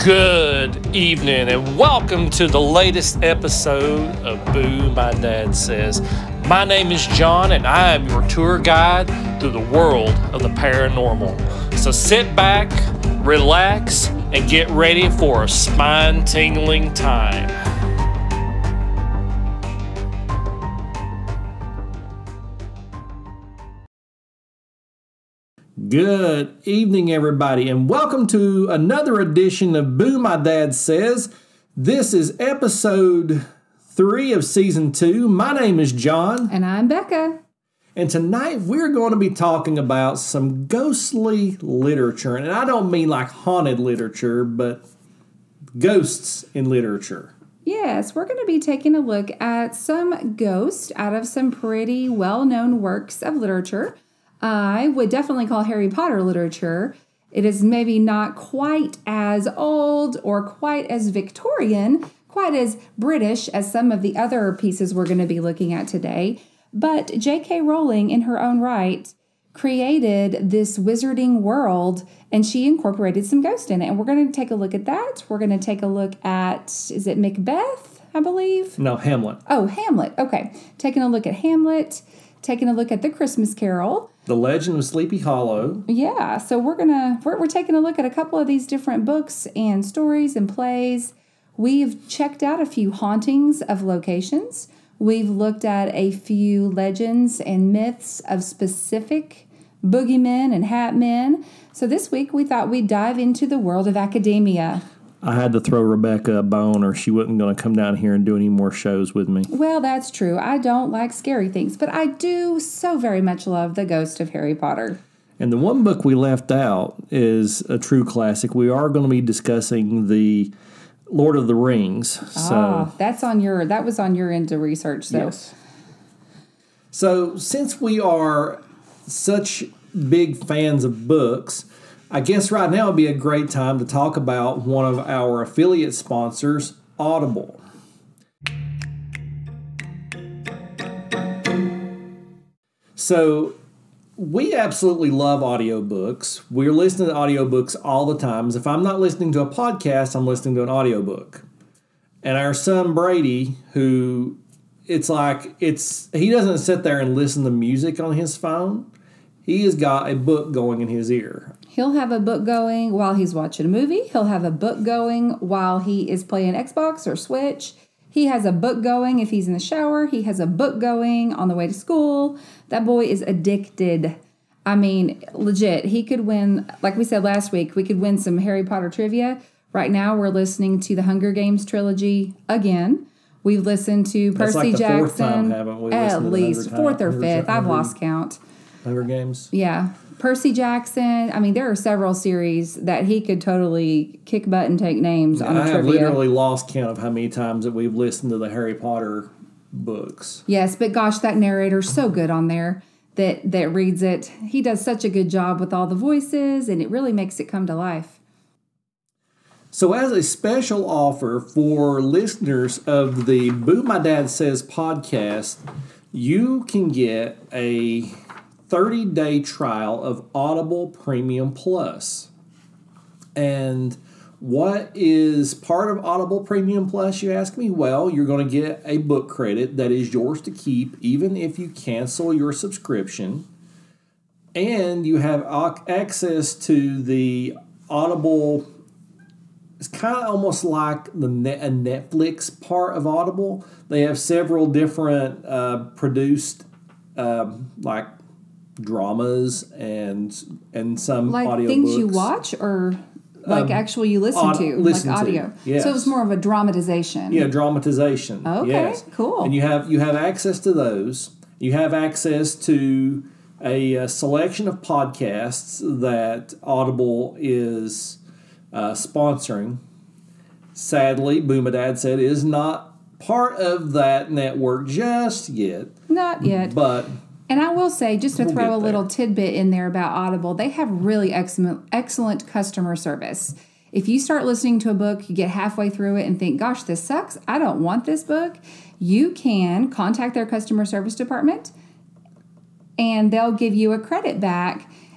Good evening and welcome to the latest episode of Boo My Dad Says. My name is John and I am your tour guide through the world of the paranormal. So sit back, relax, and get ready for a spine-tingling time. Good evening, everybody, and welcome to another edition of Boo My Dad Says. This is episode 3 of season 2. My name is John. And I'm Becca. And tonight we're going to be talking about some ghostly literature. And I don't mean like haunted literature, but ghosts in literature. Yes, we're going to be taking a look at some ghosts out of some pretty well-known works of literature. I would definitely call Harry Potter literature. It is maybe not quite as old or quite as Victorian, quite as British as some of the other pieces we're going to be looking at today. But J.K. Rowling, in her own right, created this wizarding world, and she incorporated some ghosts in it. And we're going to take a look at that. We're going to take a look at, is it Macbeth, I believe? No, Hamlet. Oh, Hamlet. Okay. Taking a look at Hamlet, taking a look at The Christmas Carol. The Legend of Sleepy Hollow. Yeah, so we're taking a look at a couple of these different books and stories and plays. We've checked out a few hauntings of locations. We've looked at a few legends and myths of specific boogeymen and hat men. So this week we thought we'd dive into the world of academia. I had to throw Rebecca a bone or she wasn't going to come down here and do any more shows with me. Well, that's true. I don't like scary things, but I do so very much love The Ghost of Harry Potter. And the one book we left out is a true classic. We are going to be discussing the Lord of the Rings. That was on your end of research. So. Yes. So since we are such big fans of books, I guess right now would be a great time to talk about one of our affiliate sponsors, Audible. So we absolutely love audiobooks. We're listening to audiobooks all the time. If I'm not listening to a podcast, I'm listening to an audiobook. And our son Brady, who he doesn't sit there and listen to music on his phone. He has got a book going in his ear. He'll have a book going while he's watching a movie. He'll have a book going while he is playing Xbox or Switch. He has a book going if he's in the shower. He has a book going on the way to school. That boy is addicted. I mean, legit. He could win, like we said last week, we could win some Harry Potter trivia. Right now we're listening to the Hunger Games trilogy again. We've listened to Percy Jackson. That's like the fourth time, haven't we? At least fourth or fifth. I've lost count. Hunger Games? Yeah. Percy Jackson. I mean, there are several series that he could totally kick butt and take names on a trivia. I have literally lost count of how many times that we've listened to the Harry Potter books. Yes, but gosh, that narrator's so good on there that reads it. He does such a good job with all the voices, and it really makes it come to life. So as a special offer for listeners of the Boo My Dad Says podcast, you can get a 30-day trial of Audible Premium Plus. And what is part of Audible Premium Plus, you ask me? Well, you're going to get a book credit that is yours to keep even if you cancel your subscription. And you have access to the Audible. It's kind of almost like a Netflix part of Audible. They have several different produced like dramas and some like audiobooks. Things you watch or like actually you listen to, like audio. Yes. So it's more of a dramatization. Yeah, dramatization. Okay, yes. Cool. And you have access to those. You have access to a selection of podcasts that Audible is sponsoring. Sadly, Boo My Dad Said is not part of that network just yet. Not yet. But and I will say, just to throw a little tidbit in there about Audible, they have really excellent customer service. If you start listening to a book, you get halfway through it and think, gosh, this sucks, I don't want this book, you can contact their customer service department and they'll give you a credit back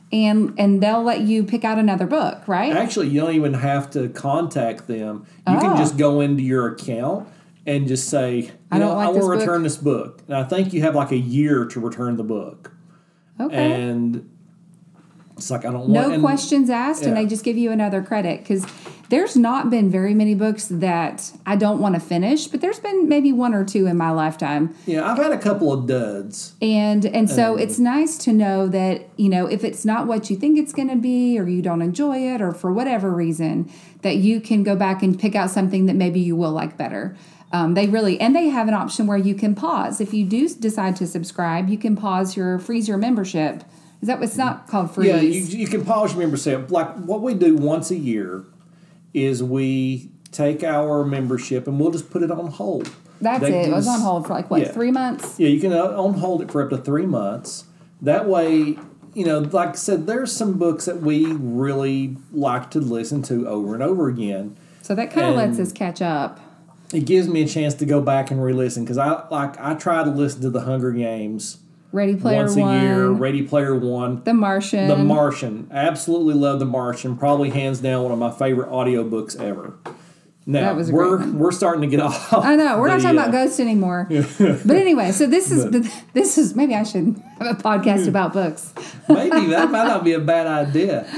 and they'll let you pick out another book, right? Actually, you don't even have to contact them. You can just go into your account and just say, I want to return this book. And I think you have like a year to return the book. Okay. And it's like, I don't want... No questions asked, and they just give you another credit. Because there's not been very many books that I don't want to finish, but there's been maybe one or two in my lifetime. Yeah, I've had a couple of duds. And so it's nice to know that, if it's not what you think it's going to be, or you don't enjoy it, or for whatever reason, that you can go back and pick out something that maybe you will like better. They have an option where you can pause. If you do decide to subscribe, you can freeze your membership. Is that what's not called freeze? Yeah, you can pause your membership. Like what we do once a year is we take our membership and we'll just put it on hold. That's it. It was on hold for 3 months? Yeah, you can on hold it for up to 3 months. That way, like I said, there's some books that we really like to listen to over and over again. So that kind of lets us catch up. It gives me a chance to go back and re-listen because I try to listen to The Hunger Games. Ready Player One. Once a year, Ready Player One. The Martian. The Martian. Absolutely love The Martian. Probably hands down one of my favorite audiobooks ever. Now, we're starting to get off. I know. We're not talking about ghosts anymore. But anyway, so this is maybe I should have a podcast about books. Maybe. That might not be a bad idea.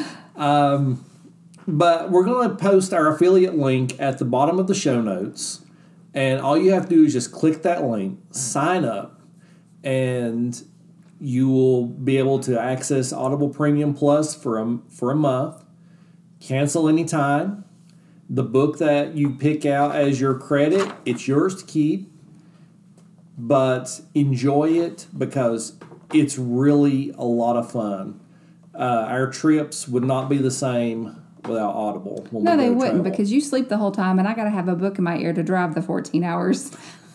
But we're going to post our affiliate link at the bottom of the show notes. And all you have to do is just click that link, sign up, and you will be able to access Audible Premium Plus for a month. Cancel anytime. The book that you pick out as your credit, it's yours to keep. But enjoy it because it's really a lot of fun. Our trips would not be the same without Audible. No, they wouldn't because you sleep the whole time and I got to have a book in my ear to drive the 14 hours.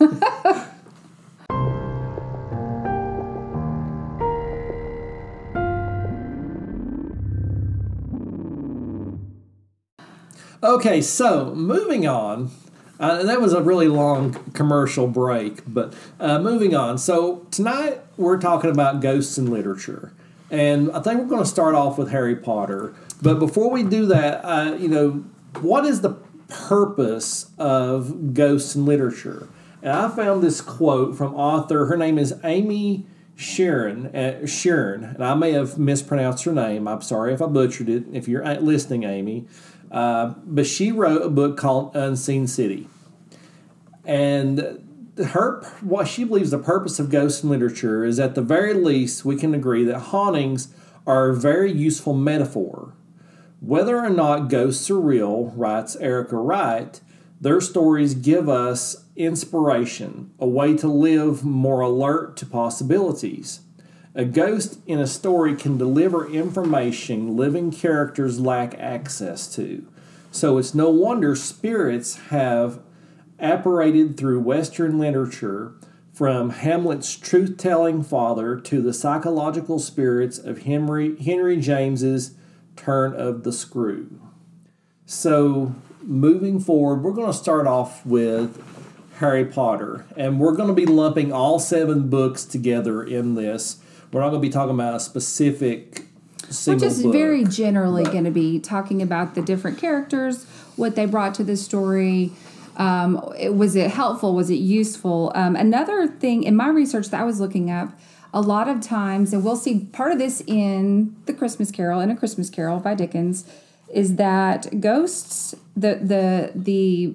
Okay, so moving on. That was a really long commercial break, but moving on. So tonight we're talking about ghosts in literature. And I think we're going to start off with Harry Potter. But before we do that, what is the purpose of ghosts in literature? And I found this quote from author, her name is Amy Sheeran, and I may have mispronounced her name. I'm sorry if I butchered it, if you're listening, Amy. But she wrote a book called Unseen City. And what she believes the purpose of ghosts in literature is, at the very least, we can agree that hauntings are a very useful metaphor. Whether or not ghosts are real, writes Erica Wright, their stories give us inspiration, a way to live more alert to possibilities. A ghost in a story can deliver information living characters lack access to. So it's no wonder spirits have apparated through Western literature, from Hamlet's truth-telling father to the psychological spirits of Henry James's Turn of the Screw. So moving forward, we're going to start off with Harry Potter, and we're going to be lumping all 7 books together in this. We're not going to be talking about a specific single book. We're just very generally going to be talking about the different characters, what they brought to the story. Was it helpful? Was it useful? Another thing in my research that I was looking up, a lot of times, and we'll see part of this in A Christmas Carol by Dickens, is that ghosts, the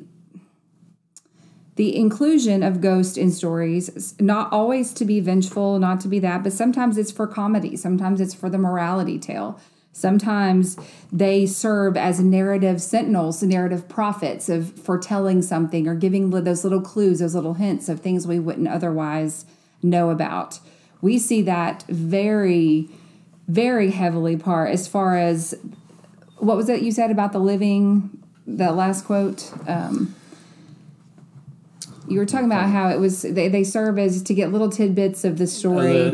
inclusion of ghosts in stories, not always to be vengeful, not to be that, but sometimes it's for comedy. Sometimes it's for the morality tale. Sometimes they serve as narrative sentinels, narrative prophets of foretelling something or giving those little clues, those little hints of things we wouldn't otherwise know about. We see that very, very heavily as far as, what was it you said about that last quote? You were talking about how it was they serve as to get little tidbits of the story.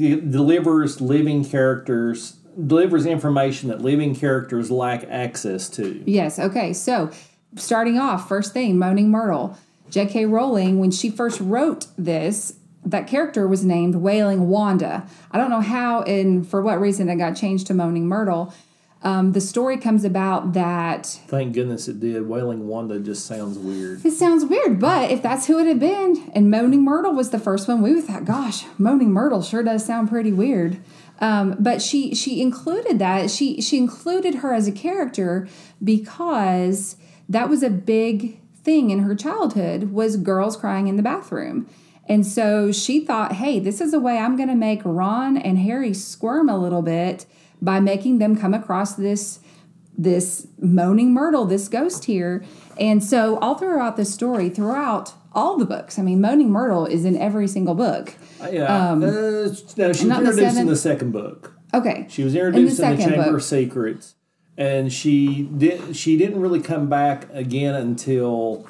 Delivers information that living characters lack access to. Yes, okay. So, starting off, first thing, Moaning Myrtle. J.K. Rowling, when she first wrote this, that character was named Wailing Wanda. I don't know how and for what reason it got changed to Moaning Myrtle. The story comes about that... Thank goodness it did. Wailing Wanda just sounds weird. It sounds weird, but if that's who it had been, and Moaning Myrtle was the first one, we thought, gosh, Moaning Myrtle sure does sound pretty weird. But she included that. She included her as a character because that was a big thing in her childhood, was girls crying in the bathroom. And so she thought, hey, this is a way I'm going to make Ron and Harry squirm a little bit by making them come across this Moaning Myrtle, this ghost here. And so all throughout the story, throughout all the books, I mean, Moaning Myrtle is in every single book. Yeah. No, she was introduced in the second book. Okay. She was introduced in the Chamber book. of Secrets. And she didn't really come back again until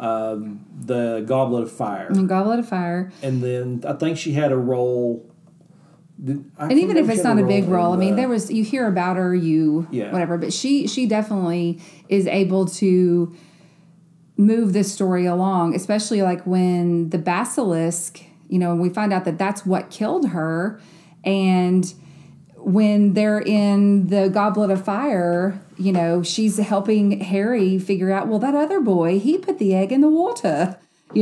the Goblet of Fire. Goblet of Fire. And then I think she had a role... And even if it's not a big role, I mean, you hear about her, whatever, but she definitely is able to move this story along, especially like when the basilisk, we find out that that's what killed her, and when they're in the Goblet of Fire, she's helping Harry figure out, well, that other boy, he put the egg in the water,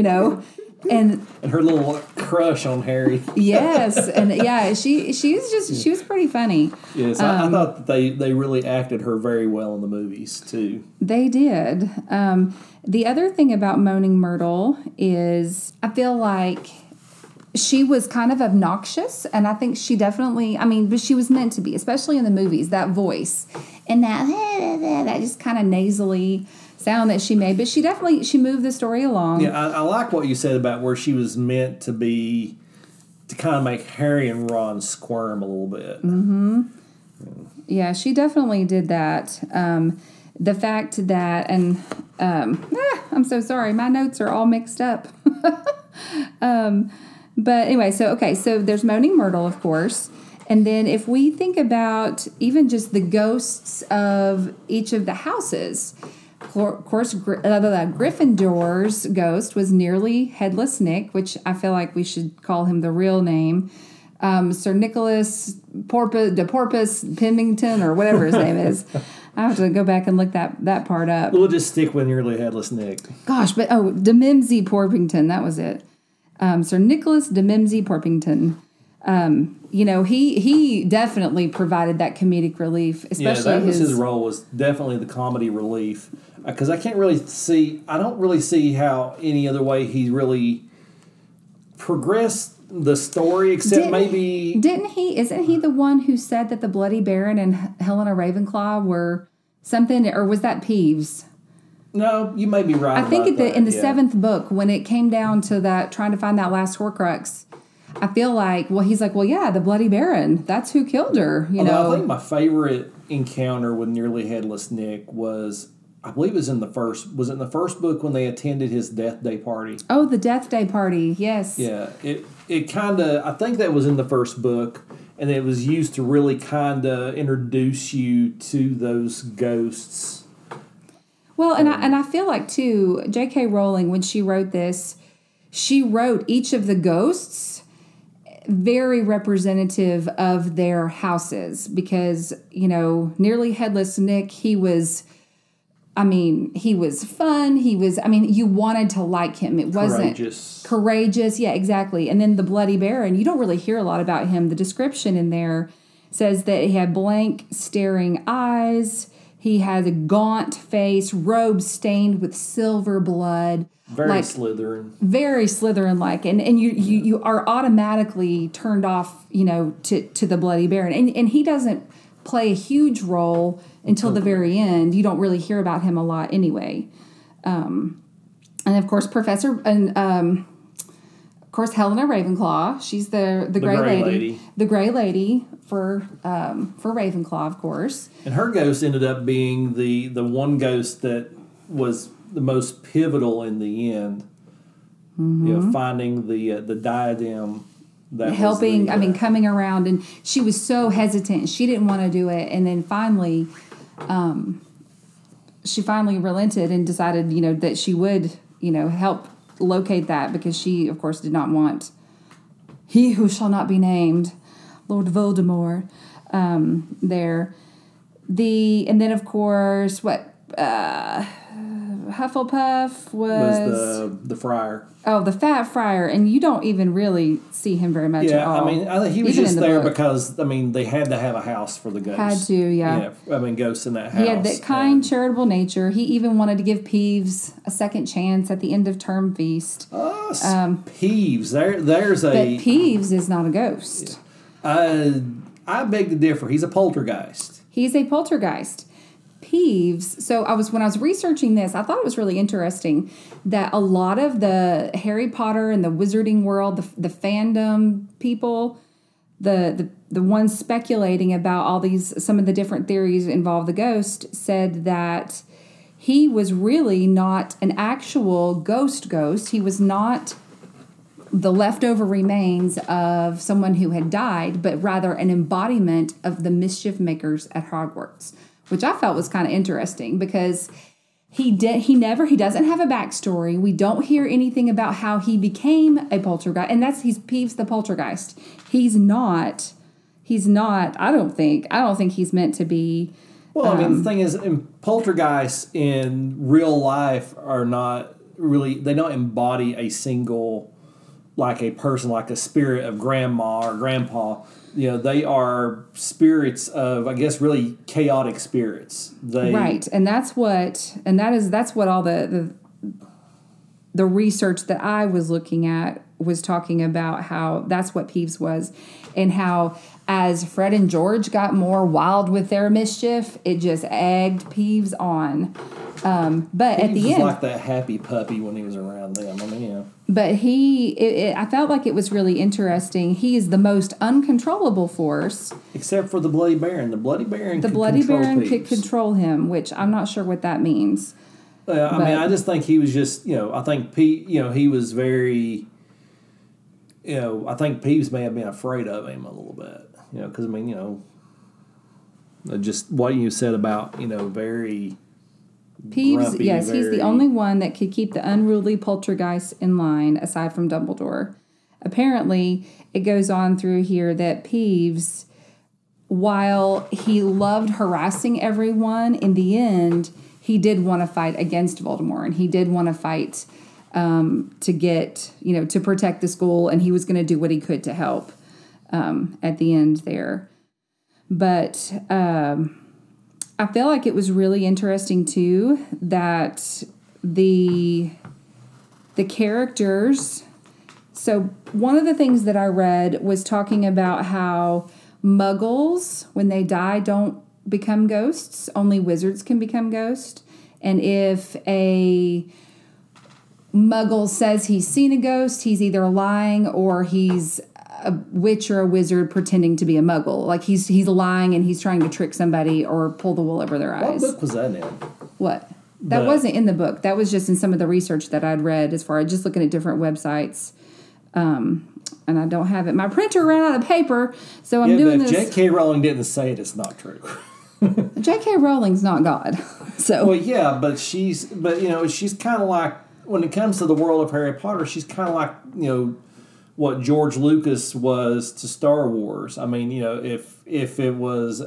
And her little crush on Harry. Yes, and yeah, she was pretty funny. Yes, I thought that they really acted her very well in the movies too. They did. The other thing about Moaning Myrtle is I feel like she was kind of obnoxious, and I think she definitely, but she was meant to be, especially in the movies, that voice and that just kind of nasally sound that she made, but she moved the story along. Yeah, I like what you said about where she was meant to be, to kind of make Harry and Ron squirm a little bit. Mm-hmm. Yeah, she definitely did that. The fact that, and I'm so sorry, my notes are all mixed up. But anyway, so there's Moaning Myrtle, of course. And then if we think about even just the ghosts of each of the houses, of course, Gryffindor's ghost was Nearly Headless Nick, which I feel like we should call him the real name. Sir Nicholas Porpoise Pennington, or whatever his name is. I have to go back and look that part up. We'll just stick with Nearly Headless Nick. Gosh, but Demimsey Porpington, that was it. Sir Nicholas Demimsey Porpington. He definitely provided that comedic relief, especially his role was definitely the comedy relief. Because I don't really see how any other way he really progressed the story, except isn't he the one who said that the Bloody Baron and Helena Ravenclaw were something, or was that Peeves? No, you may be right. I think in the seventh book, when it came down to that, trying to find that last Horcrux, I feel like, he's like, the Bloody Baron, that's who killed her, I think my favorite encounter with Nearly Headless Nick was, I believe it was in the first book when they attended his death day party. Oh, the death day party, yes. Yeah, it kind of, I think that was in the first book, and it was used to really kind of introduce you to those ghosts. Well, and I feel like, too, J.K. Rowling, when she wrote this, she wrote each of the ghosts very representative of their houses because, Nearly Headless Nick, he was fun. You wanted to like him. It wasn't courageous. Yeah, exactly. And then the Bloody Baron, you don't really hear a lot about him. The description in there says that he had blank staring eyes. He had a gaunt face, robe stained with silver blood. Very Slytherin. Very Slytherin-like. And you are automatically turned off, to the Bloody Baron. And he doesn't play a huge role until the very end. You don't really hear about him a lot anyway. And, of course, Helena Ravenclaw. She's the Grey Lady. The Grey Lady for Ravenclaw, of course. And her ghost ended up being the one ghost that was the most pivotal in the end. Mm-hmm. Finding the diadem. Coming around, and she was so hesitant. She didn't want to do it, and then finally, she finally relented and decided, that she would, help locate that because she, of course, did not want he who shall not be named, Lord Voldemort, there. And then, of course, Hufflepuff Was the friar. Oh, the Fat Friar, and you don't even really see him very much at Yeah, all. I mean, he was Even just in the there book. because, I mean, they had to have a house for the ghosts. Had to, yeah. I mean, ghosts in that house. He had that kind, charitable nature. He even wanted to give Peeves a second chance at the end of term feast. Peeves. There's But a... Peeves is not a ghost. I beg to differ. He's a poltergeist. He's a poltergeist. Peeves. So when I was researching this, I thought it was really interesting that a lot of the Harry Potter and the wizarding world, the fandom people, the ones speculating about some of the different theories involve the ghost, said that he was really not an actual ghost. He was not the leftover remains of someone who had died, but rather an embodiment of the mischief makers at Hogwarts, which I felt was kind of interesting because he doesn't have a backstory. We don't hear anything about how he became a poltergeist, and he's Peeves the poltergeist. He's not, I don't think he's meant to be. Well, I mean, the thing is, poltergeists in real life are not really, they don't embody a single, like a person, like a spirit of grandma or grandpa. You know, they are spirits of, I guess, really chaotic spirits. Right, and that's what all the research that I was looking at was talking about, how that's what Peeves was, and how as Fred and George got more wild with their mischief, it just egged Peeves on. But at the end, like that happy puppy when he was around them. I mean, yeah. But I felt like it was really interesting. He is the most uncontrollable force, except for the Bloody Baron. The Bloody Baron. Could control him, which I'm not sure what that means. I mean, I just think he was just, I think he was very, I think Peeves may have been afraid of him a little bit, because I mean, just what you said about, very. Peeves, grumpy, yes, he's the only one that could keep the unruly poltergeist in line, aside from Dumbledore. Apparently, it goes on through here that Peeves, while he loved harassing everyone, in the end, he did want to fight against Voldemort, and he did want to fight to get, to protect the school, and he was going to do what he could to help at the end there. But I feel like it was really interesting too that the characters. So one of the things that I read was talking about how Muggles, when they die, don't become ghosts. Only wizards can become ghosts. And if a Muggle says he's seen a ghost, he's either lying or he's a witch or a wizard pretending to be a Muggle. Like he's lying and he's trying to trick somebody or pull the wool over their eyes. What book was that in? What? That wasn't in the book. That was just in some of the research that I'd read as far as just looking at different websites. And I don't have it. My printer ran out of paper, so I'm doing this. J.K. Rowling didn't say it, it's not true. J.K. Rowling's not God. So. Well, yeah, but she's kind of like, when it comes to the world of Harry Potter, she's kind of like, what George Lucas was to Star Wars. I mean, if it was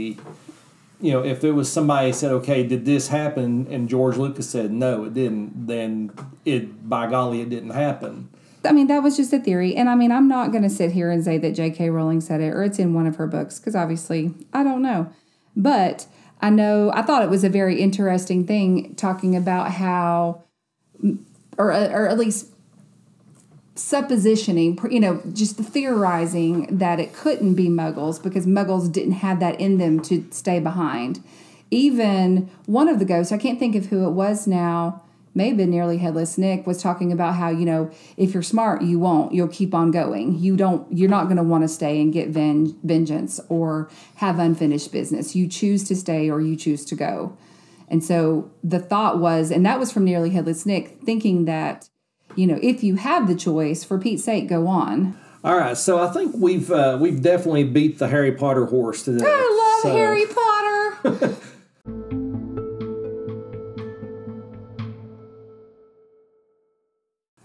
if it was somebody said, okay, did this happen? And George Lucas said, no, it didn't. Then by golly, it didn't happen. I mean, that was just a theory. And I mean, I'm not going to sit here and say that J.K. Rowling said it or it's in one of her books, because obviously I don't know. But I thought it was a very interesting thing talking about how, or at least suppositioning, just theorizing that it couldn't be Muggles because Muggles didn't have that in them to stay behind. Even one of the ghosts, I can't think of who it was now, maybe Nearly Headless Nick, was talking about how, if you're smart, you'll keep on going. You're not going to want to stay and get vengeance or have unfinished business. You choose to stay or you choose to go. And so the thought was, and that was from Nearly Headless Nick, thinking that, if you have the choice, for Pete's sake, go on. All right, so I think we've definitely beat the Harry Potter horse today. I love Harry Potter.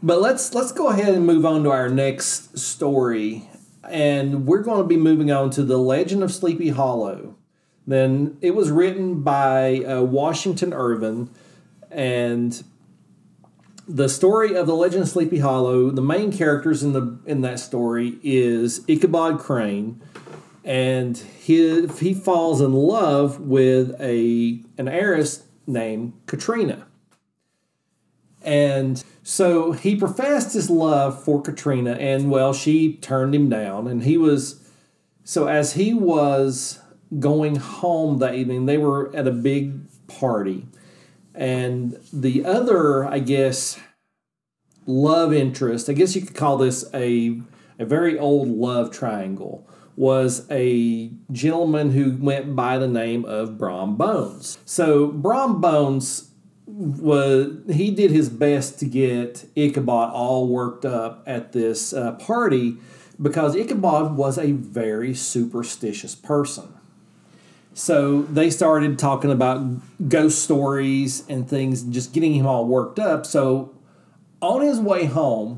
But let's go ahead and move on to our next story. And we're going to be moving on to The Legend of Sleepy Hollow. Then it was written by Washington Irvin. And the story of The Legend of Sleepy Hollow, the main characters in that story is Ichabod Crane. And he falls in love with an heiress named Katrina. And so he professed his love for Katrina, and well, she turned him down. And as he was going home that evening, they were at a big party. And the other, I guess, love interest, I guess you could call this a very old love triangle, was a gentleman who went by the name of Brom Bones. So Brom Bones he did his best to get Ichabod all worked up at this party because Ichabod was a very superstitious person. So they started talking about ghost stories and things, just getting him all worked up. So on his way home,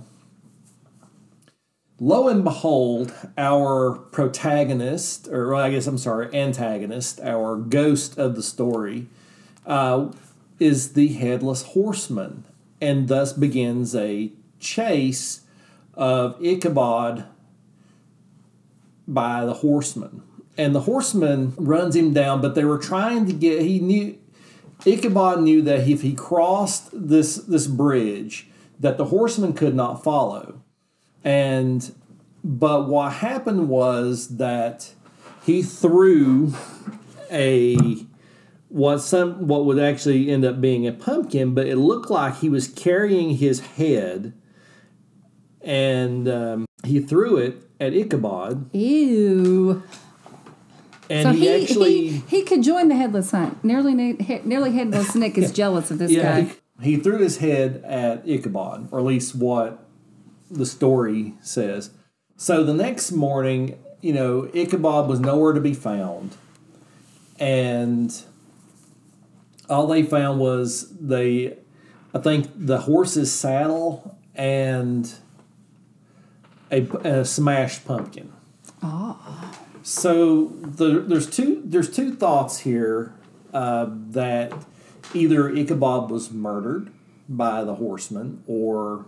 lo and behold, our protagonist, antagonist, our ghost of the story, is the Headless Horseman, and thus begins a chase of Ichabod by the horseman. And the horseman runs him down, but they were trying to Ichabod knew that if he crossed this bridge, that the horseman could not follow. But what happened was that he threw what would actually end up being a pumpkin, but it looked like he was carrying his head, and he threw it at Ichabod. Ew. And so he could join the headless hunt. Nearly Headless Nick is jealous of this guy. He threw his head at Ichabod, or at least what the story says. So the next morning, Ichabod was nowhere to be found. And all they found was I think the horse's saddle and a smashed pumpkin. Oh. So there's two thoughts here that either Ichabod was murdered by the horseman, or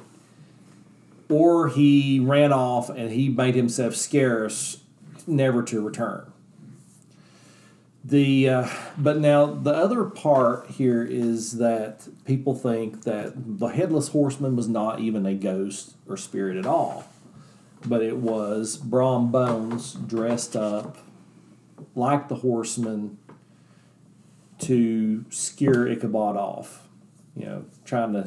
he ran off and he made himself scarce, never to return. But now the other part here is that people think that the Headless Horseman was not even a ghost or spirit at all, but it was Brom Bones dressed up like the horseman to scare Ichabod off. Trying to,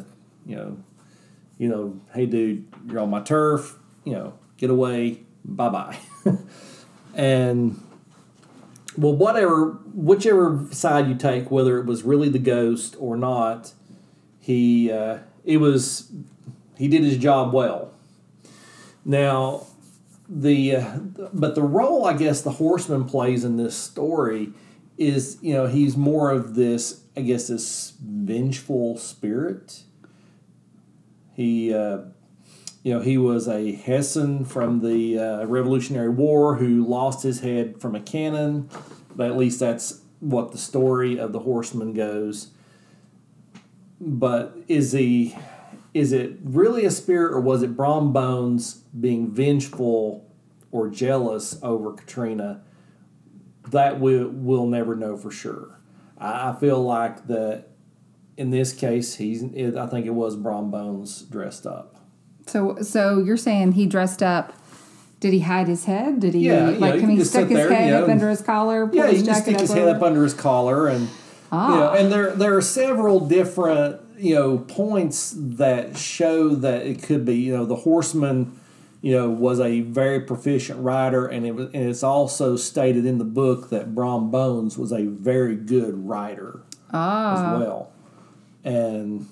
hey dude, you're on my turf, get away, bye-bye. And well, whichever side you take, whether it was really the ghost or not, he did his job well. Now, but the role I guess the horseman plays in this story is, he's more of this, I guess, this vengeful spirit. He was a Hessian from the Revolutionary War who lost his head from a cannon. But at least that's what the story of the horseman goes. But is it really a spirit, or was it Brom Bones being vengeful or jealous over Katrina? That we'll never know for sure. I feel like that in this case, I think it was Brom Bones dressed up. So you're saying he dressed up? Did he hide his head? Did he can he stick his head up under his collar? Yeah, he can stick his head up under his collar, and and there are several different points that show that it could be the horseman was a very proficient rider, and it's also stated in the book that Brom Bones was a very good rider as well. And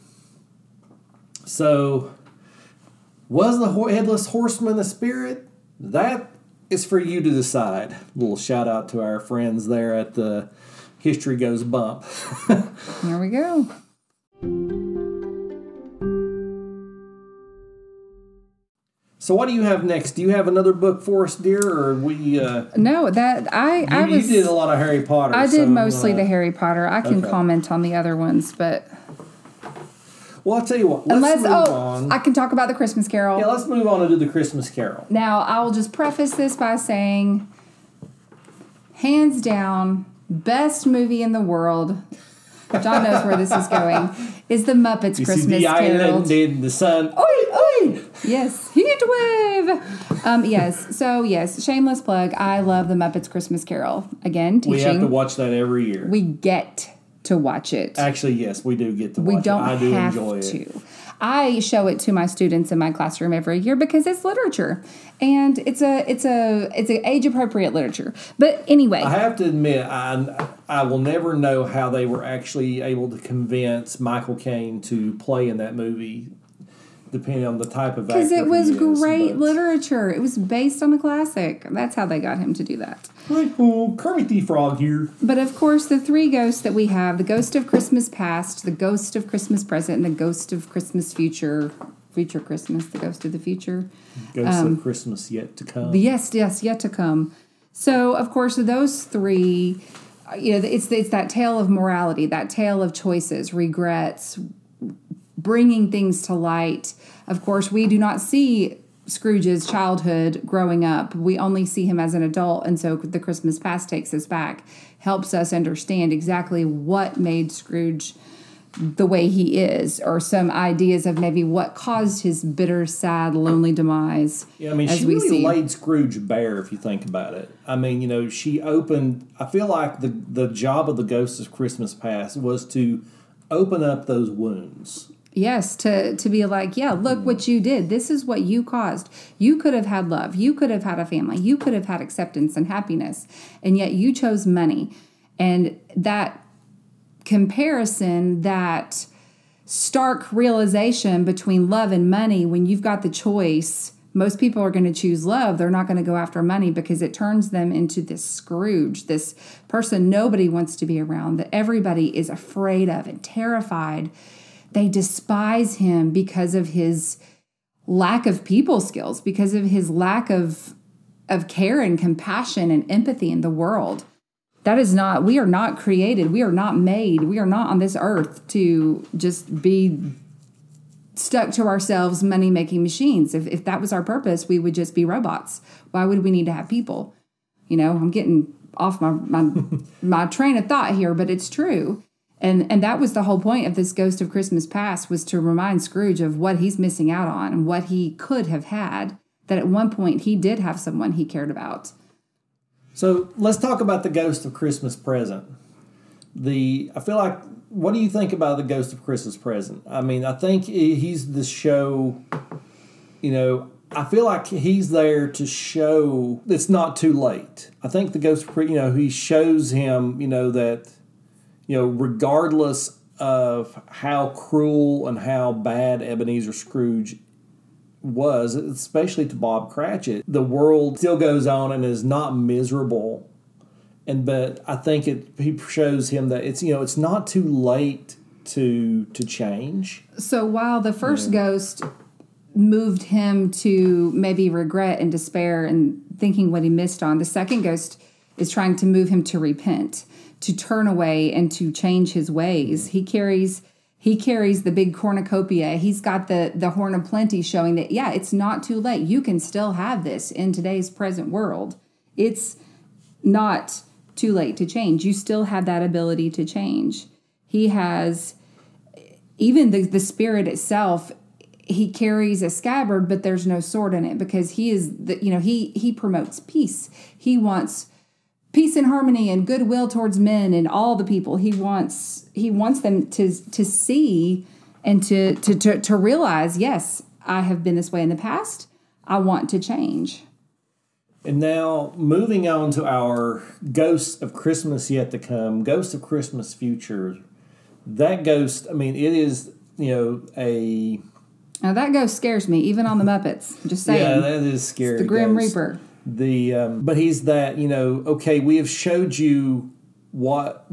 so, was the Headless Horseman a spirit? That is for you to decide. A little shout out to our friends there at the History Goes Bump. Here we go. So what do you have next? Do you have another book for us, dear, or we? No, that I was. You did a lot of Harry Potter. I did mostly the Harry Potter. I can comment on the other ones, but. Well, I'll tell you what. Let's move on. I can talk about the Christmas Carol. Yeah, let's move on and do the Christmas Carol. Now, I will just preface this by saying, hands down, best movie in the world. John knows where this is going. Is the Muppets Christmas Carol? The sun. Oi, oi! Yes, heat wave. Yes. So yes, shameless plug. I love the Muppets Christmas Carol. Again, teaching. We have to watch that every year. We get to watch it. Actually, yes, we do get to watch it. I do enjoy it. I show it to my students in my classroom every year because it's literature, and it's a age appropriate literature. But anyway, I have to admit, I will never know how they were actually able to convince Michael Caine to play in that movie, depending on the type of actor. Because it was great literature. It was based on a classic. That's how they got him to do that. Hi, Paul. Kermit the Frog here. But of course, the three ghosts that we have, the ghost of Christmas past, the ghost of Christmas present, and the ghost of Christmas future Christmas, the ghost of the future. Ghost of Christmas yet to come. Yes, yet to come. So, of course, those three, it's that tale of morality, that tale of choices, regrets, bringing things to light. Of course, we do not see Scrooge's childhood growing up. We only see him as an adult, and so the Christmas past takes us back, helps us understand exactly what made Scrooge the way he is, or some ideas of maybe what caused his bitter, sad, lonely demise. Yeah, I mean, she really laid Scrooge bare, if you think about it. I mean, she opened, I feel like the job of the Ghost of Christmas Past was to open up those wounds. Yes, to be like, yeah, look what you did. This is what you caused. You could have had love. You could have had a family. You could have had acceptance and happiness. And yet you chose money. And that comparison, that stark realization between love and money, when you've got the choice, most people are going to choose love. They're not going to go after money because it turns them into this Scrooge, this person nobody wants to be around, that everybody is afraid of and terrified. They despise him because of his lack of people skills, because of his lack of care and compassion and empathy in the world. That is not, we are not created. We are not made. We are not on this earth to just be stuck to ourselves money-making machines. If that was our purpose, we would just be robots. Why would we need to have people? I'm getting off my train of thought here, but it's true. And that was the whole point of this Ghost of Christmas Past, was to remind Scrooge of what he's missing out on and what he could have had, that at one point he did have someone he cared about. So let's talk about the Ghost of Christmas Present. I feel like, what do you think about the Ghost of Christmas Present? I mean, I think he's the show, I feel like he's there to show it's not too late. I think the Ghost of, he shows him, that, regardless of how cruel and how bad Ebenezer Scrooge was, especially to Bob Cratchit, the world still goes on and is not miserable. But I think he shows him that it's not too late to change. So while the first ghost moved him to maybe regret and despair and thinking what he missed on, the second ghost is trying to move him to repent, to turn away and to change his ways. He carries the big cornucopia. He's got the horn of plenty, showing that, yeah, it's not too late. You can still have this in today's present world. It's not too late to change. You still have that ability to change. He has, even the spirit itself, he carries a scabbard, but there's no sword in it, because he is, he promotes peace. He wants peace and harmony and goodwill towards men and all the people. He wants them to see and to realize, yes, I have been this way in the past. I want to change. And now, moving on to our Ghosts of Christmas Yet to Come, Ghost of Christmas Future. That ghost, I mean, it is, a... Now, that ghost scares me, even on the Muppets. I'm just saying. Yeah, that is scary. It's the Grim Reaper. But he's that, okay, we have showed you what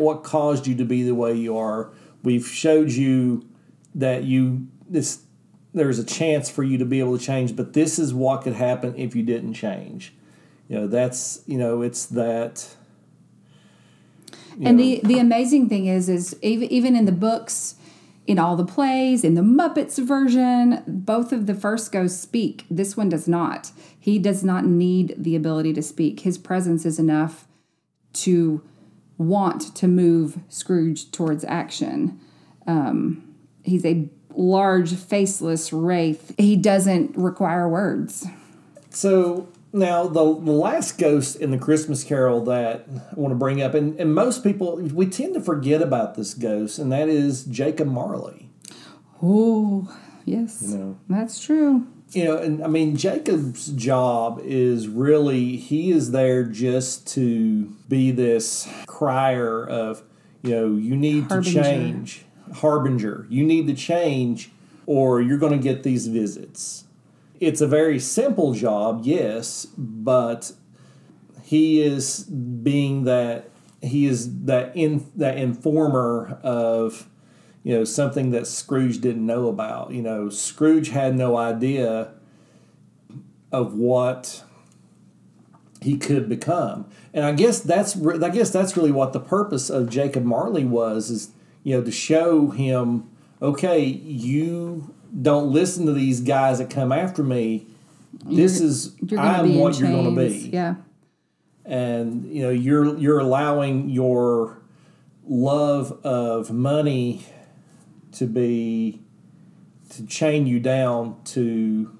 caused you to be the way you are. We've showed you that there's a chance for you to be able to change, but this is what could happen if you didn't change. That's, it's that. And the amazing thing is even in the books, in all the plays, in the Muppets version, both of the first ghosts speak. This one does not. He does not need the ability to speak. His presence is enough to want to move Scrooge towards action. He's a large, faceless wraith. He doesn't require words. So now the last ghost in the Christmas Carol that I want to bring up, and most people, we tend to forget about this ghost, and that is Jacob Marley. Oh, yes, that's true. And I mean, Jacob's job is really, he is there just to be this crier of, you need Harbinger. to change. Harbinger. You need to change or you're going to get these visits. It's a very simple job, yes, but he is being that, that informer of, something that Scrooge didn't know about. Scrooge had no idea of what he could become. And I guess that's really what the purpose of Jacob Marley was, is, to show him, okay, you don't listen to these guys that come after me. I'm what you're going to be. Yeah. And, you're allowing your love of money to chain you down to,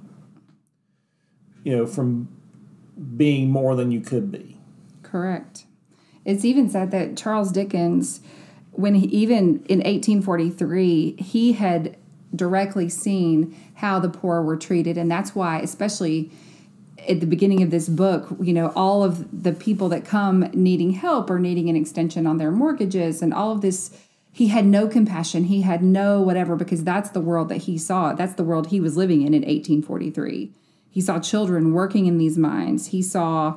from being more than you could be. Correct. It's even said that Charles Dickens, even in 1843, he had directly seen how the poor were treated. And that's why, especially at the beginning of this book, all of the people that come needing help or needing an extension on their mortgages and all of this, he had no compassion. He had no whatever, because that's the world that he saw. That's the world he was living in 1843. He saw children working in these mines. He saw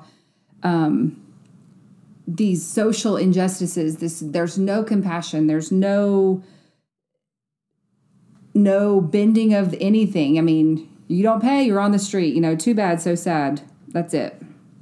these social injustices. There's no compassion. There's no bending of anything. I mean, you don't pay, you're on the street. Too bad, so sad. That's it.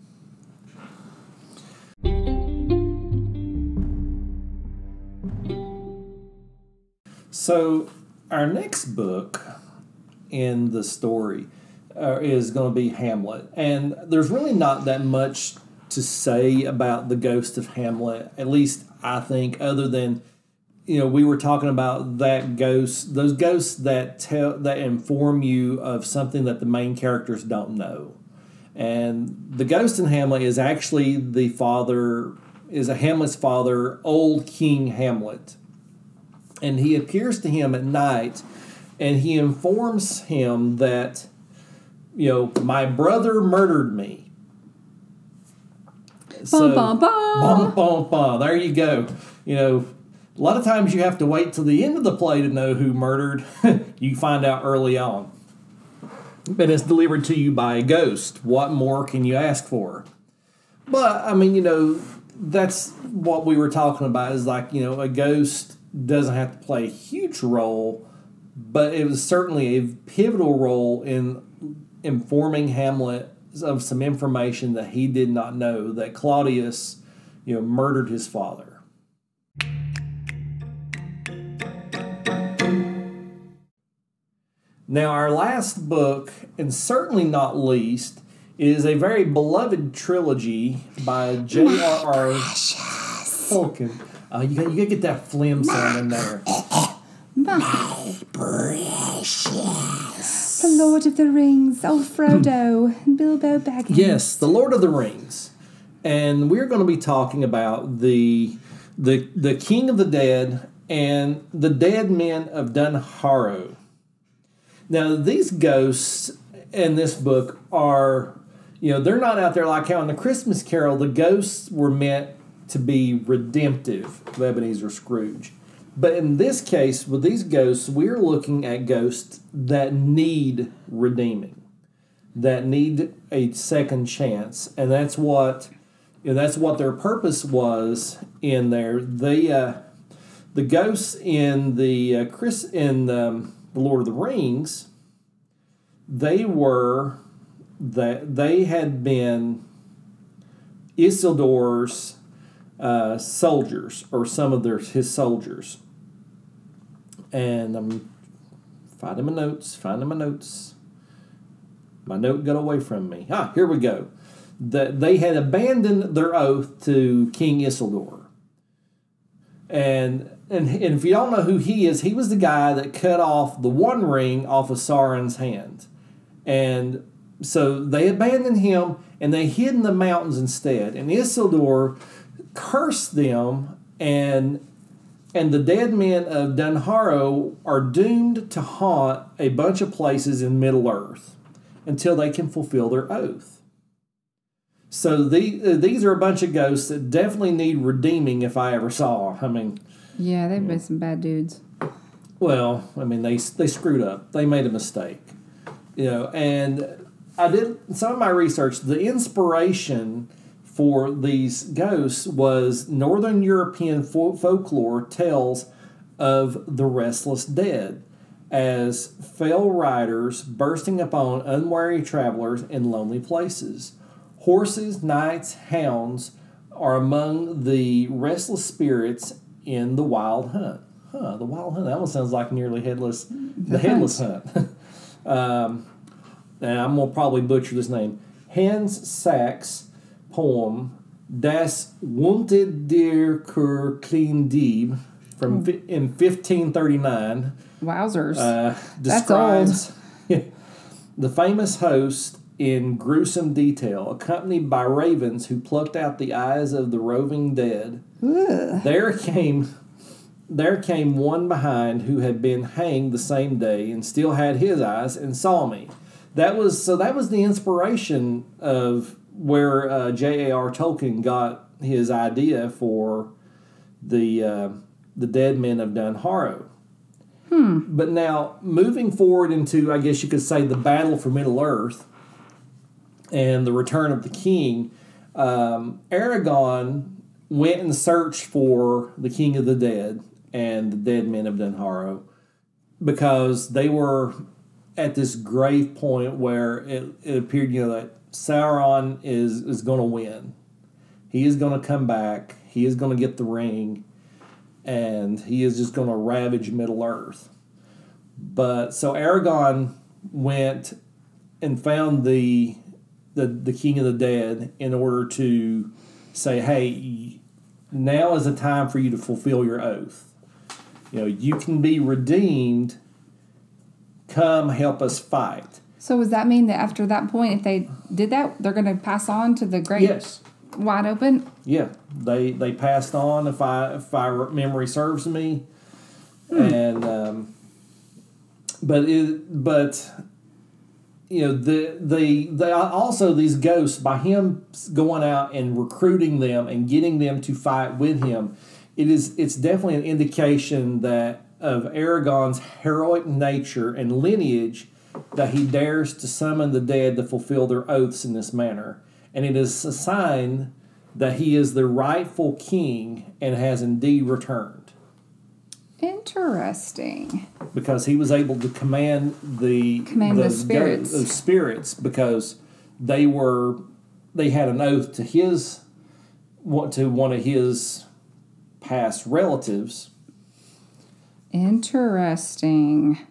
So our next book in the story is going to be Hamlet. And there's really not that much to say about the ghost of Hamlet, at least I think, other than, we were talking about that ghost, those ghosts that inform you of something that the main characters don't know. And the ghost in Hamlet is actually Hamlet's father, old King Hamlet. And he appears to him at night, and he informs him that, my brother murdered me. Bum, bum, bum. Bum, bum, bum. There you go. A lot of times you have to wait till the end of the play to know who murdered. You find out early on. But it's delivered to you by a ghost. What more can you ask for? But, I mean, that's what we were talking about, is like, a ghost doesn't have to play a huge role, but it was certainly a pivotal role in informing Hamlet of some information that he did not know, that Claudius, murdered his father. Now, our last book, and certainly not least, is a very beloved trilogy by J.R.R. Tolkien. You got to get that phlegm sound in there. My precious. The Lord of the Rings. Oh, Frodo. Bilbo Baggins. Yes, The Lord of the Rings. And we're going to be talking about the King of the Dead and the Dead Men of Dunharrow. Now, these ghosts in this book are, they're not out there like how in the Christmas Carol, the ghosts were meant to be redemptive of Ebenezer Scrooge. But in this case, with these ghosts, we're looking at ghosts that need redeeming, that need a second chance, and that's what their purpose was in there. The ghosts in the Lord of the Rings they had been Isildur's soldiers, or some of his soldiers. And I'm finding my notes. My note got away from me. Here we go. They had abandoned their oath to King Isildur. And if you don't know who he is, he was the guy that cut off the One Ring off of Sauron's hand. And so they abandoned him, and they hid in the mountains instead. And Isildur cursed them, and the dead men of Dunharrow are doomed to haunt a bunch of places in Middle-earth until they can fulfill their oath. So these are a bunch of ghosts that definitely need redeeming if I ever saw. I mean... Yeah, they've been some bad dudes. Well, I mean, they screwed up. They made a mistake. And I did some of my research. The inspiration for these ghosts was Northern European folklore tells of the restless dead as fell riders bursting upon unwary travelers in lonely places. Horses, knights, hounds are among the restless spirits in the Wild Hunt. The Wild Hunt. That one sounds like nearly Headless. The Headless Hunt. And I'm going to probably butcher this name. Hans Sachs' poem Das Wunte der Kurklin from in 1539. Wowzers. Describes the famous host in gruesome detail, accompanied by ravens who plucked out the eyes of the roving dead. Ugh. There came one behind who had been hanged the same day and still had his eyes and saw me. That was the inspiration of where J.A.R. Tolkien got his idea for the dead men of Dunharrow. But now, moving forward into, I guess you could say, the battle for Middle-earth and the return of the king, Aragorn went and searched for the king of the dead and the dead men of Dunharrow because they were at this grave point where it appeared, that Sauron is going to win. He is going to come back. He is going to get the ring, and he is just going to ravage Middle-earth. But so Aragorn went and found the king of the dead in order to say, hey, now is the time for you to fulfill your oath. You can be redeemed. Come help us fight. So does that mean that after that point, if they did that, they're going to pass on to the great wide open? Yeah, they passed on, if I memory serves me. And they also, these ghosts, by him going out and recruiting them and getting them to fight with him, it's definitely an indication that of Aragorn's heroic nature and lineage, that he dares to summon the dead to fulfill their oaths in this manner. And it is a sign that he is the rightful king and has indeed returned. Interesting. Because he was able to command the spirits. Those spirits, because they had an oath to one of his past relatives. Interesting.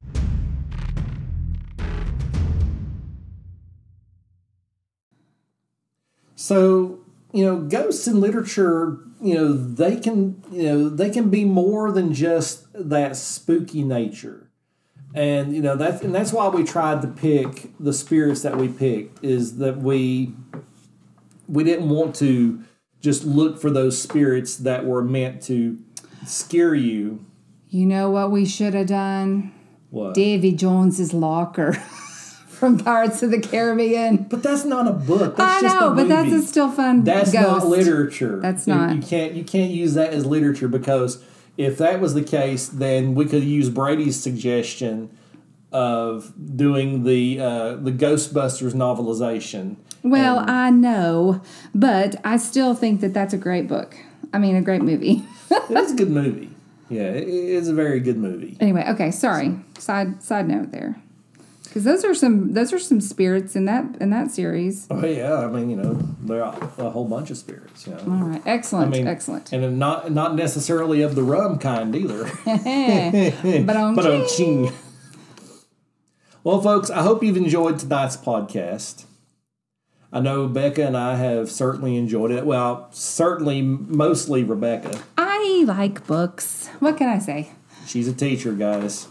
So, ghosts in literature, they can be more than just that spooky nature. And, that's why we tried to pick the spirits that we picked, is that we didn't want to just look for those spirits that were meant to scare you. You know what we should have done? What? Davy Jones's Locker from Pirates of the Caribbean. But that's not a book. That's just a movie. But that's a still fun That's ghost. not literature. That's not. You can't use that as literature, because if that was the case, then we could use Brady's suggestion of doing the Ghostbusters novelization. Well, I know, but I still think that that's a great book. I mean, a great movie. It's a good movie. Yeah, it's a very good movie. Anyway, okay, sorry. Side note there. Because those are some spirits in that series. Oh yeah, I mean, there are a whole bunch of spirits. All right, excellent, excellent, and not necessarily of the rum kind either. But ching. Well, folks, I hope you've enjoyed tonight's podcast. I know Becca and I have certainly enjoyed it. Well, certainly, mostly Rebecca. I like books. What can I say? She's a teacher, guys.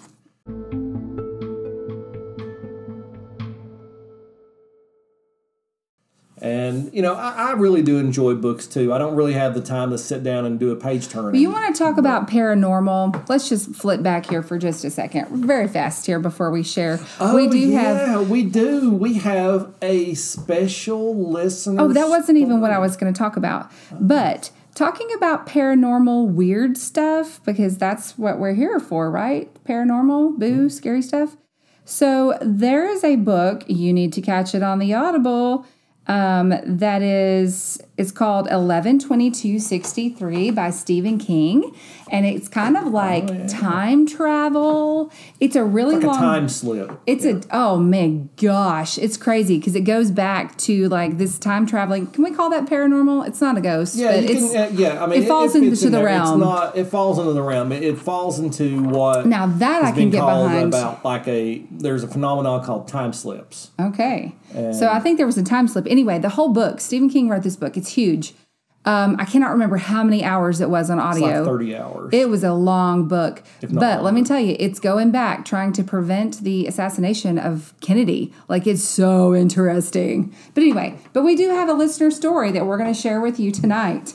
And, I really do enjoy books, too. I don't really have the time to sit down and do a page turn. You want to talk about paranormal? Let's just flip back here for just a second. Very fast here before we share. We do. We have a special listener. Oh, that wasn't even what I was going to talk about. But talking about paranormal weird stuff, because that's what we're here for, right? Paranormal, scary stuff. So there is a book, you need to catch it on the Audible, it's called 11/22/63 by Stephen King, and it's kind of like time travel. It's a really long a time slip. Oh my gosh, it's crazy because it goes back to like this time traveling. Can we call that paranormal? It's not a ghost. Yeah, but it falls into the realm. It falls into the realm. It falls into what now that I can get behind. About there's a phenomenon called time slips. Okay. So I think there was a time slip. Anyway, the whole book, Stephen King wrote this book. It's huge. I cannot remember how many hours it was on audio. It's like 30 hours. It was a long book. But let me tell you, it's going back, trying to prevent the assassination of Kennedy. Like, it's so interesting. But anyway, we do have a listener story that we're going to share with you tonight.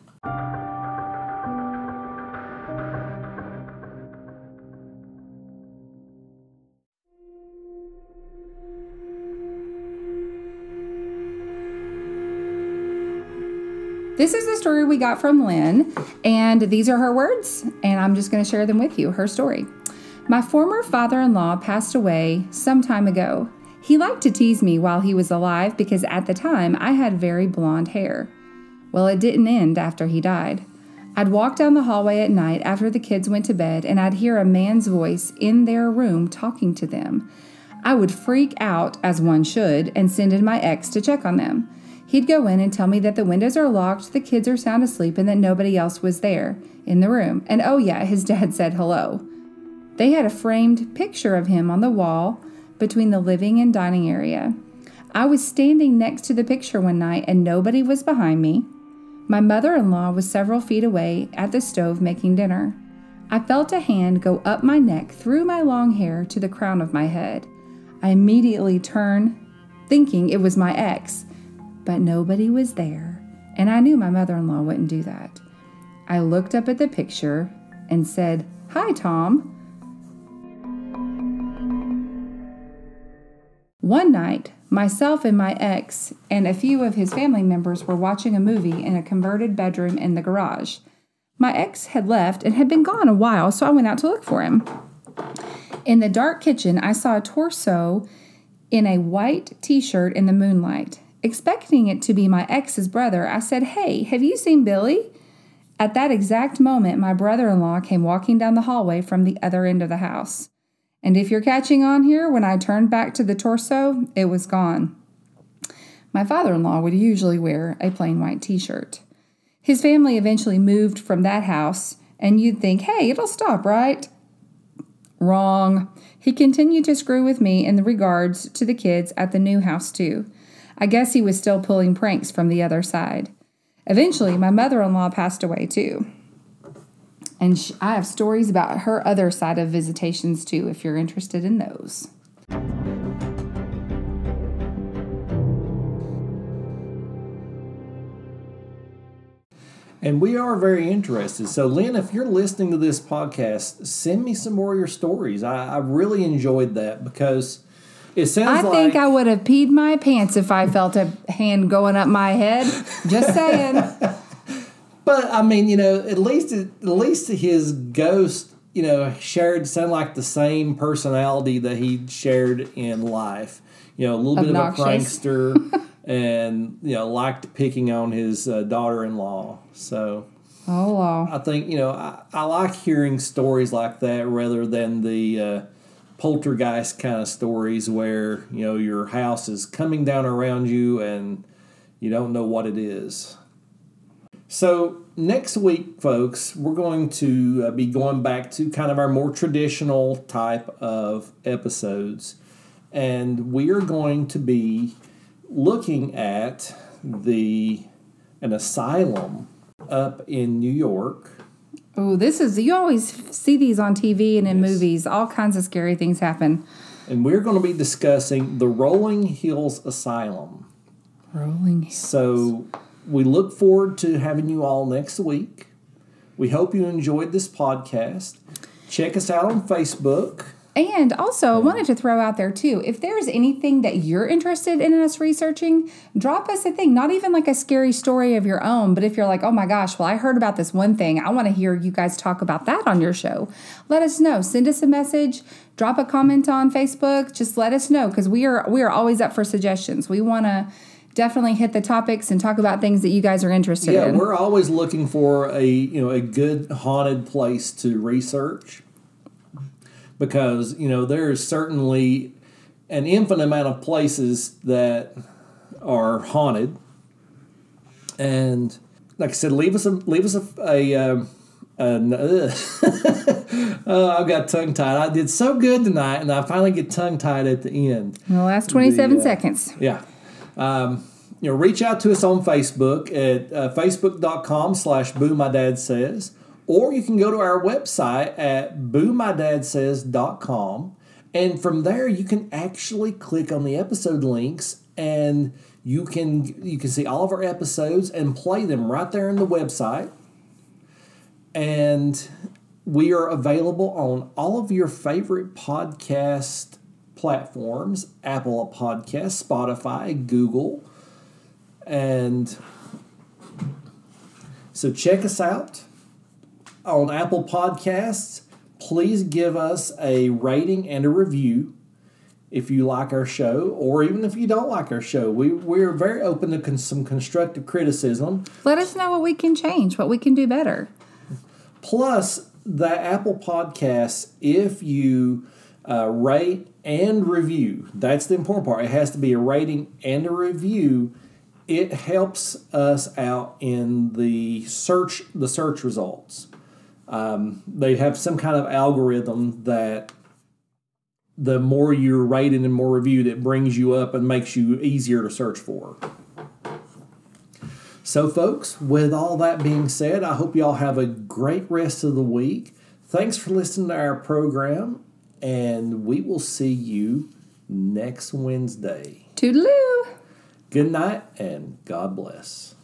This is the story we got from Lynn, and these are her words, and I'm just going to share them with you, her story. My former father-in-law passed away some time ago. He liked to tease me while he was alive because at the time I had very blonde hair. Well, it didn't end after he died. I'd walk down the hallway at night after the kids went to bed, and I'd hear a man's voice in their room talking to them. I would freak out, as one should, and send in my ex to check on them. He'd go in and tell me that the windows are locked, the kids are sound asleep, and that nobody else was there in the room. And oh yeah, his dad said hello. They had a framed picture of him on the wall between the living and dining area. I was standing next to the picture one night and nobody was behind me. My mother-in-law was several feet away at the stove making dinner. I felt a hand go up my neck through my long hair to the crown of my head. I immediately turned, thinking it was my ex. But nobody was there, and I knew my mother-in-law wouldn't do that. I looked up at the picture and said, "Hi, Tom." One night, myself and my ex and a few of his family members were watching a movie in a converted bedroom in the garage. My ex had left and had been gone a while, so I went out to look for him. In the dark kitchen, I saw a torso in a white t-shirt in the moonlight. Expecting it to be my ex's brother, I said, "Hey, have you seen Billy?" At that exact moment, my brother-in-law came walking down the hallway from the other end of the house. And if you're catching on here, when I turned back to the torso, it was gone. My father-in-law would usually wear a plain white t-shirt. His family eventually moved from that house, and you'd think, hey, it'll stop, right? Wrong. He continued to screw with me in regards to the kids at the new house, too. I guess he was still pulling pranks from the other side. Eventually, my mother-in-law passed away, too. And I have stories about her other side of visitations, too, if you're interested in those. And we are very interested. So, Lynn, if you're listening to this podcast, send me some more of your stories. I really enjoyed that because it sounds I think I would have peed my pants if I felt a hand going up my head. Just saying. But, I mean, at least his ghost, sounded like the same personality that he shared in life. A little Obnoxious. bit of a prankster and, liked picking on his daughter-in-law. So, wow. I think, I like hearing stories like that rather than the poltergeist kind of stories where, your house is coming down around you and you don't know what it is. So next week, folks, we're going to be going back to kind of our more traditional type of episodes. And we are going to be looking at an asylum up in New York. Oh, you always see these on TV and in movies. All kinds of scary things happen. And we're going to be discussing the Rolling Hills Asylum. Rolling Hills. So we look forward to having you all next week. We hope you enjoyed this podcast. Check us out on Facebook. And also, I wanted to throw out there, too, if there's anything that you're interested in us researching, drop us a thing. Not even like a scary story of your own, but if you're like, oh my gosh, well, I heard about this one thing. I want to hear you guys talk about that on your show. Let us know. Send us a message. Drop a comment on Facebook. Just let us know, because we are always up for suggestions. We want to definitely hit the topics and talk about things that you guys are interested in. Yeah, we're always looking for a good haunted place to research. Because, there's certainly an infinite amount of places that are haunted. And like I said, leave us a I got tongue-tied. I did so good tonight, and I finally get tongue-tied at the end. The last 27 seconds. Yeah. Reach out to us on Facebook at facebook.com/BooMyDadSays. Or you can go to our website at boomydadsays.com, and from there you can actually click on the episode links, and you can see all of our episodes and play them right there on the website. And we are available on all of your favorite podcast platforms: Apple Podcasts, Spotify, Google, and so check us out. On Apple Podcasts, please give us a rating and a review if you like our show, or even if you don't like our show. We're very open to some constructive criticism. Let us know what we can change, what we can do better. Plus, the Apple Podcasts, if you rate and review, that's the important part. It has to be a rating and a review. It helps us out in the search results. They have some kind of algorithm that the more you're rated and more reviewed, it brings you up and makes you easier to search for. So, folks, with all that being said, I hope you all have a great rest of the week. Thanks for listening to our program, and we will see you next Wednesday. Toodaloo! Good night, and God bless.